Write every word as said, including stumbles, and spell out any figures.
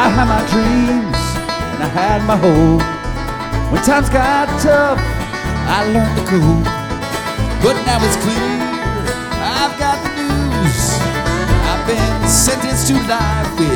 I had my dreams and I had my hope. When times got tough, I learned to cope. But now it's clear, I've got the news. I've been sentenced to life with